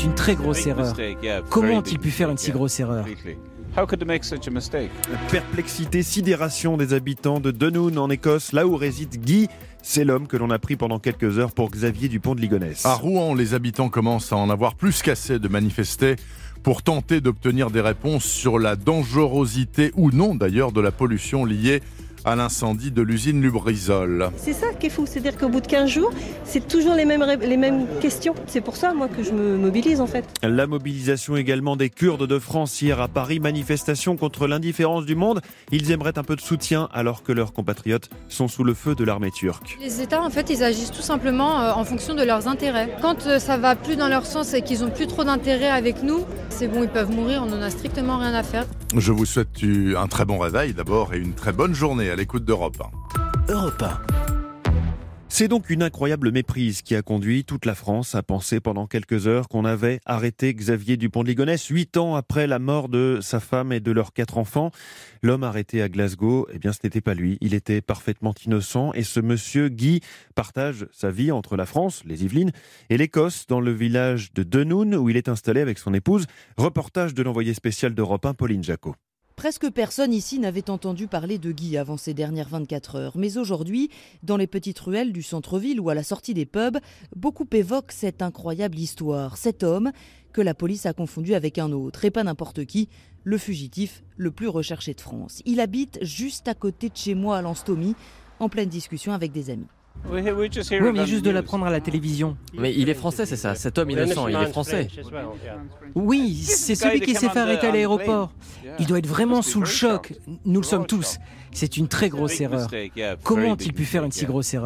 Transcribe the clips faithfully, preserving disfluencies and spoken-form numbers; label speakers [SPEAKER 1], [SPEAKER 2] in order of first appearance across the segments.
[SPEAKER 1] C'est une très grosse erreur. Comment ont-ils pu faire une si grosse erreur ?
[SPEAKER 2] Perplexité, sidération des habitants de Dunoon en Écosse, là où réside Guy. C'est l'homme que l'on a pris pendant quelques heures pour Xavier Dupont de Ligonnès.
[SPEAKER 3] À Rouen, les habitants commencent à en avoir plus qu'assez de manifester pour tenter d'obtenir des réponses sur la dangerosité ou non d'ailleurs de la pollution liée à l'incendie de l'usine Lubrizol.
[SPEAKER 4] C'est ça qui est fou, c'est-à-dire qu'au bout de quinze jours, c'est toujours les mêmes, les mêmes questions. C'est pour ça, moi, que je me mobilise, en fait.
[SPEAKER 2] La mobilisation également des Kurdes de France hier à Paris, manifestation contre l'indifférence du monde. Ils aimeraient un peu de soutien alors que leurs compatriotes sont sous le feu de l'armée turque.
[SPEAKER 5] Les États, en fait, ils agissent tout simplement euh, en fonction de leurs intérêts. Quand euh, ça va plus dans leur sens et qu'ils ont plus trop d'intérêt avec nous, c'est bon, ils peuvent mourir, on n'en a strictement rien à faire.
[SPEAKER 3] Je vous souhaite un très bon réveil d'abord et une très bonne journée à l'écoute d'Europe un.
[SPEAKER 2] Europe un. C'est donc une incroyable méprise qui a conduit toute la France à penser pendant quelques heures qu'on avait arrêté Xavier Dupont de Ligonnès, huit ans après la mort de sa femme et de leurs quatre enfants. L'homme arrêté à Glasgow, eh bien ce n'était pas lui, il était parfaitement innocent et ce monsieur Guy partage sa vie entre la France, les Yvelines, et l'Écosse dans le village de Dunoon où il est installé avec son épouse. Reportage de l'envoyé spécial d'Europe un, Pauline Jacot.
[SPEAKER 6] Presque personne ici n'avait entendu parler de Guy avant ces dernières vingt-quatre heures. Mais aujourd'hui, dans les petites ruelles du centre-ville ou à la sortie des pubs, beaucoup évoquent cette incroyable histoire. Cet homme que la police a confondu avec un autre, et pas n'importe qui, le fugitif le plus recherché de France. Il habite juste à côté de chez moi à Lanstomy, en pleine discussion avec des amis.
[SPEAKER 1] Oui, on vient juste de l'apprendre à la télévision.
[SPEAKER 7] Mais il est français, c'est ça. Cet homme innocent, il est français.
[SPEAKER 1] Oui, c'est celui qui s'est fait arrêter à l'aéroport. Il doit être vraiment sous le choc. Nous le sommes tous. C'est une très grosse erreur. Comment ont-ils pu faire une si grosse erreur ?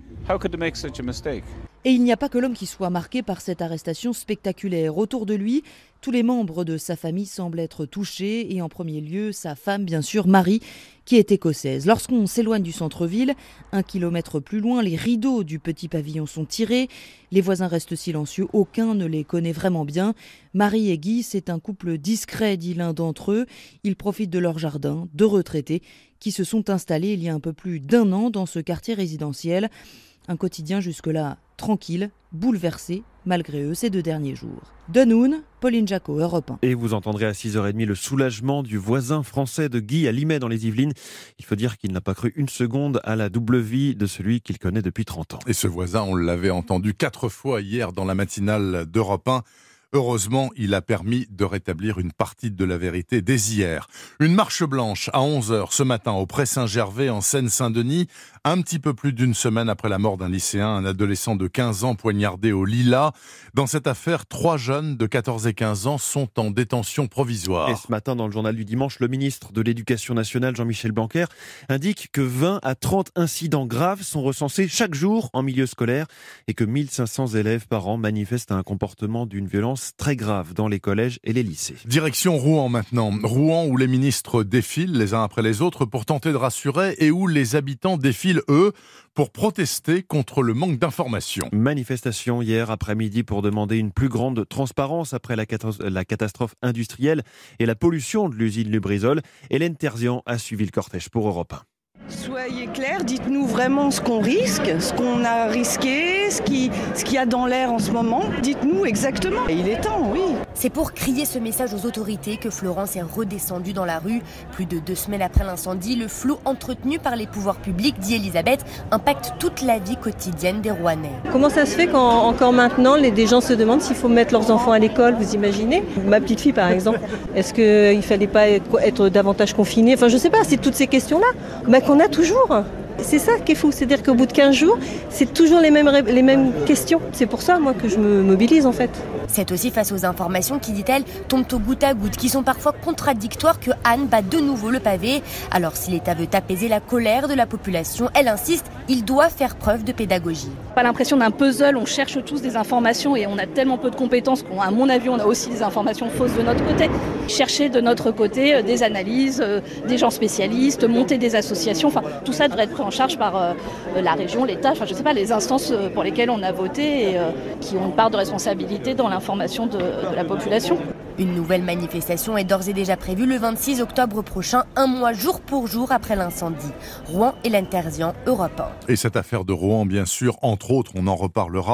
[SPEAKER 6] Et il n'y a pas que l'homme qui soit marqué par cette arrestation spectaculaire. Autour de lui, tous les membres de sa famille semblent être touchés et en premier lieu, sa femme, bien sûr, Marie, qui est écossaise. Lorsqu'on s'éloigne du centre-ville, un kilomètre plus loin, les rideaux du petit pavillon sont tirés. Les voisins restent silencieux, aucun ne les connaît vraiment bien. Marie et Guy, c'est un couple discret, dit l'un d'entre eux. Ils profitent de leur jardin, de retraités, qui se sont installés il y a un peu plus d'un an dans ce quartier résidentiel. Un quotidien jusque-là tranquille, bouleversé, malgré eux, ces deux derniers jours. Dunoon, Pauline Jacot, Europe un.
[SPEAKER 2] Et vous entendrez à six heures trente le soulagement du voisin français de Guy à Limay dans les Yvelines. Il faut dire qu'il n'a pas cru une seconde à la double vie de celui qu'il connaît depuis trente ans.
[SPEAKER 3] Et ce voisin, on l'avait entendu quatre fois hier dans la matinale d'Europe un. Heureusement, il a permis de rétablir une partie de la vérité dès hier. Une marche blanche à onze heures ce matin au Pré Saint-Gervais en Seine-Saint-Denis, un petit peu plus d'une semaine après la mort d'un lycéen, un adolescent de quinze ans poignardé au Lilas. Dans cette affaire, trois jeunes de quatorze et quinze ans sont en détention provisoire.
[SPEAKER 2] Et ce matin, dans le journal du dimanche, le ministre de l'Éducation nationale, Jean-Michel Blanquer, indique que vingt à trente incidents graves sont recensés chaque jour en milieu scolaire et que mille cinq cents élèves par an manifestent un comportement d'une violence très grave dans les collèges et les lycées.
[SPEAKER 3] Direction Rouen maintenant. Rouen où les ministres défilent les uns après les autres pour tenter de rassurer et où les habitants défilent, eux, pour protester contre le manque d'informations.
[SPEAKER 2] Manifestation hier après-midi pour demander une plus grande transparence après la, catas- la catastrophe industrielle et la pollution de l'usine Lubrizol. Hélène Terzian a suivi le cortège pour Europe un.
[SPEAKER 8] Soyez clairs, dites-nous vraiment ce qu'on risque, ce qu'on a risqué, ce qui, ce qu'il y a dans l'air en ce moment. Dites-nous exactement. Et il est temps, oui.
[SPEAKER 9] C'est pour crier ce message aux autorités que Florence est redescendue dans la rue. Plus de deux semaines après l'incendie, le flou entretenu par les pouvoirs publics, dit Elisabeth, impacte toute la vie quotidienne des Rouennais.
[SPEAKER 4] Comment ça se fait qu'encore maintenant, les, des gens se demandent s'il faut mettre leurs enfants à l'école, vous imaginez ? Ma petite fille, par exemple, est-ce qu'il ne fallait pas être, être davantage confinée ? Enfin, je ne sais pas, c'est toutes ces questions-là bah, qu'on a toujours. C'est ça qui est fou, c'est-à-dire qu'au bout de quinze jours, c'est toujours les mêmes, les mêmes questions. C'est pour ça, moi, que je me mobilise, en fait.
[SPEAKER 9] C'est aussi face aux informations qui, dit-elle, tombent au goutte à goutte, qui sont parfois contradictoires, que Anne bat de nouveau le pavé. Alors, si l'État veut apaiser la colère de la population, elle insiste, il doit faire preuve de pédagogie.
[SPEAKER 10] Pas l'impression d'un puzzle, on cherche tous des informations et on a tellement peu de compétences qu'à mon avis, on a aussi des informations fausses de notre côté. Chercher de notre côté des analyses, des gens spécialistes, monter des associations, enfin, tout ça devrait être pris en charge par euh, la région, l'État, enfin je sais pas, les instances pour lesquelles on a voté et euh, qui ont une part de responsabilité dans l'information de, de la population.
[SPEAKER 9] Une nouvelle manifestation est d'ores et déjà prévue le vingt-six octobre prochain, un mois jour pour jour après l'incendie. Rouen, Hélène Terzian, Europe un.
[SPEAKER 3] Et cette affaire de Rouen, bien sûr, entre autres, on en reparlera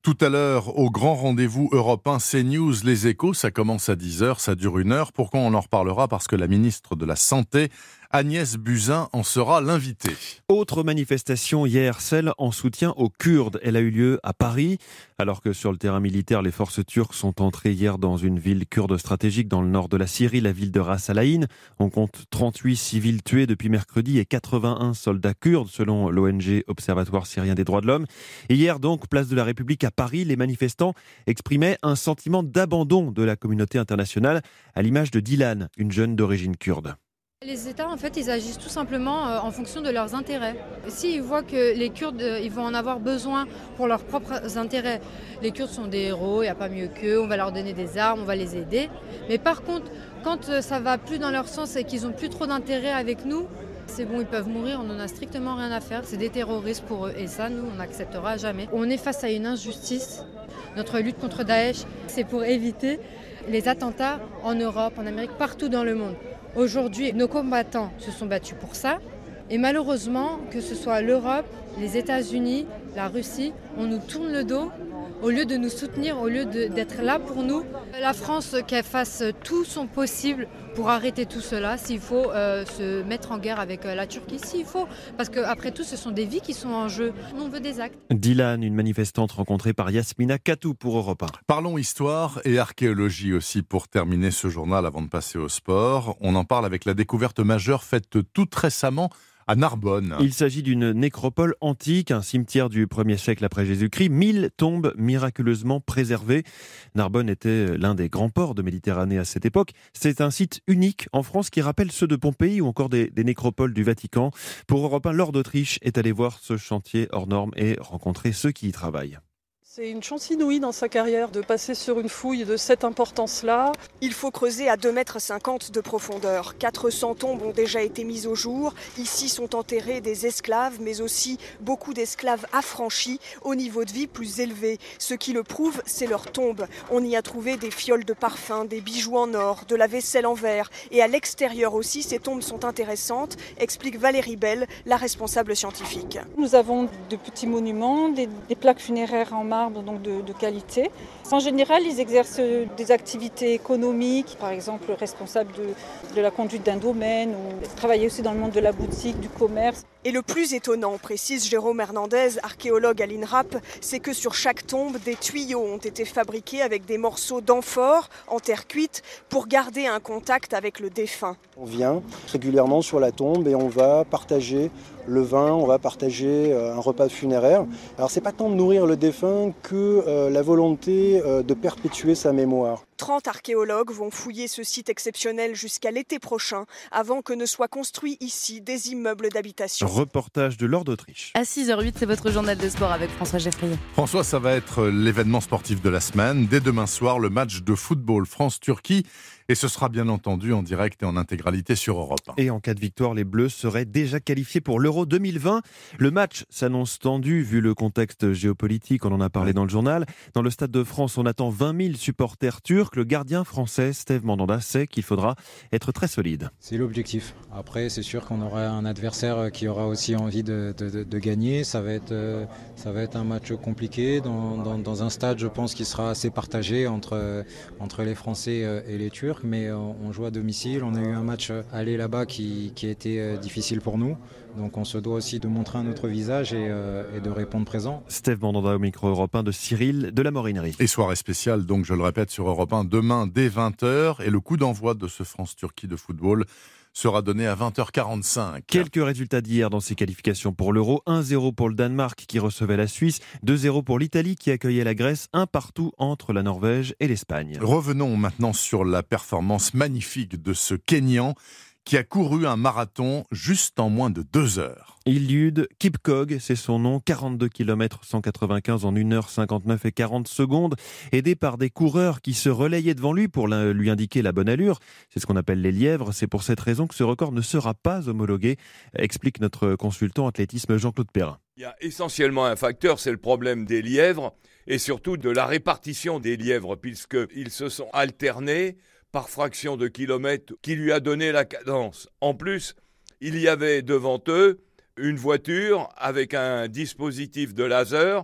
[SPEAKER 3] Tout à l'heure, au grand rendez-vous européen CNews, les échos, ça commence à dix heures, ça dure une heure. Pourquoi on en reparlera? Parce que la ministre de la Santé, Agnès Buzyn, en sera l'invitée.
[SPEAKER 2] Autre manifestation hier, celle en soutien aux Kurdes. Elle a eu lieu à Paris, alors que sur le terrain militaire, les forces turques sont entrées hier dans une ville kurde stratégique dans le nord de la Syrie, la ville de Ras Al Ain. On compte trente-huit civils tués depuis mercredi et quatre-vingt-un soldats kurdes, selon l'O N G Observatoire syrien des droits de l'homme. Et hier donc, place de la République à Paris, les manifestants exprimaient un sentiment d'abandon de la communauté internationale, à l'image de Dilan, une jeune d'origine kurde.
[SPEAKER 5] Les États, en fait, ils agissent tout simplement en fonction de leurs intérêts. S'ils voient que les Kurdes, ils vont en avoir besoin pour leurs propres intérêts, les Kurdes sont des héros, il n'y a pas mieux qu'eux, on va leur donner des armes, on va les aider. Mais par contre, quand ça va plus dans leur sens et qu'ils n'ont plus trop d'intérêt avec nous, c'est bon, ils peuvent mourir, on n'en a strictement rien à faire. C'est des terroristes pour eux et ça, nous, on n'acceptera jamais. On est face à une injustice. Notre lutte contre Daesh, c'est pour éviter les attentats en Europe, en Amérique, partout dans le monde. Aujourd'hui, nos combattants se sont battus pour ça. Et malheureusement, que ce soit l'Europe, les États-Unis, la Russie, on nous tourne le dos. Au lieu de nous soutenir, au lieu de, d'être là pour nous, la France, qu'elle fasse tout son possible pour arrêter tout cela, s'il faut euh, se mettre en guerre avec euh, la Turquie, s'il faut, parce qu'après tout, ce sont des vies qui sont en jeu. On veut des actes.
[SPEAKER 2] Dilan, une manifestante rencontrée par Yasmina Katou pour Europe un.
[SPEAKER 3] Parlons histoire et archéologie aussi pour terminer ce journal avant de passer au sport. On en parle avec la découverte majeure faite toute récemment à Narbonne.
[SPEAKER 2] Il s'agit d'une nécropole antique, un cimetière du premier siècle après Jésus-Christ, mille tombes miraculeusement préservées. Narbonne était l'un des grands ports de Méditerranée à cette époque. C'est un site unique en France qui rappelle ceux de Pompéi ou encore des, des nécropoles du Vatican. Pour Europe un, Laure d'Autriche est allée voir ce chantier hors norme et rencontrer ceux qui y travaillent.
[SPEAKER 11] C'est une chance inouïe dans sa carrière de passer sur une fouille de cette importance-là.
[SPEAKER 12] Il faut creuser à deux mètres cinquante de profondeur. quatre cents tombes ont déjà été mises au jour. Ici sont enterrés des esclaves, mais aussi beaucoup d'esclaves affranchis au niveau de vie plus élevé. Ce qui le prouve, c'est leur tombe. On y a trouvé des fioles de parfum, des bijoux en or, de la vaisselle en verre. Et à l'extérieur aussi, ces tombes sont intéressantes, explique Valérie Bell, la responsable scientifique.
[SPEAKER 11] Nous avons de petits monuments, des, des plaques funéraires en marbre, donc de, de qualité. En général, ils exercent des activités économiques, par exemple responsables de, de la conduite d'un domaine, ou travailler aussi dans le monde de la boutique, du commerce.
[SPEAKER 12] Et le plus étonnant, précise Jérôme Hernandez, archéologue à l'INRAP, c'est que sur chaque tombe, des tuyaux ont été fabriqués avec des morceaux d'amphore en terre cuite pour garder un contact avec le défunt.
[SPEAKER 13] On vient régulièrement sur la tombe et on va partager le vin, on va partager un repas funéraire. Alors c'est pas tant de nourrir le défunt que euh, la volonté euh, de perpétuer sa mémoire.
[SPEAKER 12] trente archéologues vont fouiller ce site exceptionnel jusqu'à l'été prochain, avant que ne soient construits ici des immeubles d'habitation.
[SPEAKER 2] Reportage de Laure d'Autriche.
[SPEAKER 14] À six heures huit, c'est votre journal de sport avec François Geffrier.
[SPEAKER 3] François, ça va être l'événement sportif de la semaine. Dès demain soir, le match de football France-Turquie. Et ce sera bien entendu en direct et en intégralité sur Europe un.
[SPEAKER 2] Et en cas de victoire, les Bleus seraient déjà qualifiés pour l'Euro deux mille vingt. Le match s'annonce tendu vu le contexte géopolitique, on en a parlé dans le journal. Dans le Stade de France, on attend vingt mille supporters turcs. Le gardien français, Steve Mandanda, sait qu'il faudra être très solide.
[SPEAKER 15] C'est l'objectif. Après, c'est sûr qu'on aura un adversaire qui aura aussi envie de, de, de, de gagner. Ça va, être, ça va être un match compliqué dans, dans, dans un stade, je pense, qui sera assez partagé entre, entre les Français et les Turcs. Mais on joue à domicile, on a eu un match aller là-bas qui, qui a été difficile pour nous. Donc on se doit aussi de montrer un autre visage et, euh, et de répondre présent.
[SPEAKER 2] Steve Mandanda au micro Europe un de Cyril de la Morinerie.
[SPEAKER 3] Et soirée spéciale, donc je le répète, sur Europe un demain dès vingt heures. Et le coup d'envoi de ce France-Turquie de football sera donné à vingt heures quarante-cinq.
[SPEAKER 2] Quelques résultats d'hier dans ces qualifications pour l'Euro. un zéro pour le Danemark qui recevait la Suisse, deux zéro pour l'Italie qui accueillait la Grèce, un partout entre la Norvège et l'Espagne.
[SPEAKER 3] Revenons maintenant sur la performance magnifique de ce Kényan qui a couru un marathon juste en moins de deux heures.
[SPEAKER 2] Eliud Kipchoge, c'est son nom, quarante-deux kilomètres cent quatre-vingt-quinze en une heure cinquante-neuf et quarante secondes, aidé par des coureurs qui se relayaient devant lui pour lui indiquer la bonne allure. C'est ce qu'on appelle les lièvres. C'est pour cette raison que ce record ne sera pas homologué, explique notre consultant athlétisme Jean-Claude Perrin.
[SPEAKER 16] Il y a essentiellement un facteur, c'est le problème des lièvres et surtout de la répartition des lièvres, puisqu'ils se sont alternés par fraction de kilomètres qui lui a donné la cadence. En plus, il y avait devant eux une voiture avec un dispositif de laser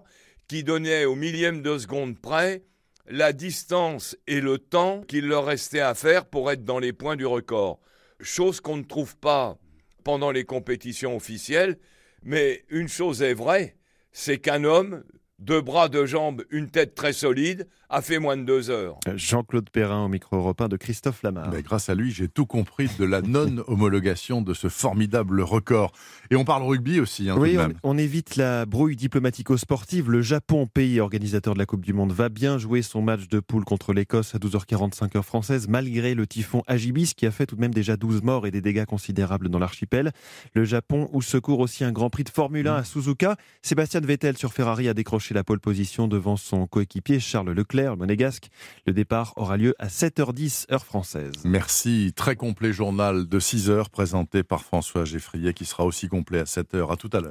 [SPEAKER 16] qui donnaient au millième de seconde près la distance et le temps qu'il leur restait à faire pour être dans les points du record. Chose qu'on ne trouve pas pendant les compétitions officielles, mais une chose est vraie, c'est qu'un homme, deux bras, deux jambes, une tête très solide, a fait moins de deux heures.
[SPEAKER 2] Jean-Claude Perrin au micro européen de Christophe Lamar.
[SPEAKER 3] Mais grâce à lui, j'ai tout compris de la non-homologation de ce formidable record. Et on parle rugby aussi. Hein,
[SPEAKER 2] oui,
[SPEAKER 3] tout de
[SPEAKER 2] on,
[SPEAKER 3] même.
[SPEAKER 2] on évite la brouille diplomatico-sportive. Le Japon, pays organisateur de la Coupe du Monde, va bien jouer son match de poule contre l'Écosse à douze heures quarante-cinq heure française, malgré le typhon Hagibis qui a fait tout de même déjà douze morts et des dégâts considérables dans l'archipel. Le Japon où secourt aussi un Grand Prix de Formule un à Suzuka. Sébastien Vettel sur Ferrari a décroché la pole position devant son coéquipier Charles Leclerc, le monégasque. Le départ aura lieu à sept heures dix heure française.
[SPEAKER 3] Merci. Très complet journal de six heures présenté par François Geffrier qui sera aussi complet à sept heures. À tout à l'heure.